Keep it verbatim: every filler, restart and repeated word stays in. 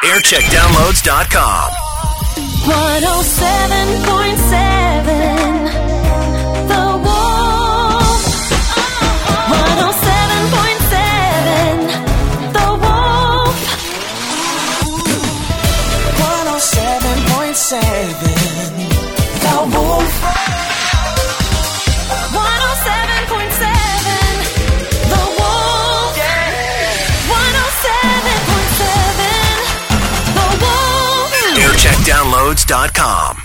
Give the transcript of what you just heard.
aircheck downloads dot com. one oh seven point seven The Wolf. one oh seven point seven The Wolf. one oh seven point seven The Wolf. one oh seven point seven The Wolf. one oh seven point seven The Wolf. aircheck downloads dot com.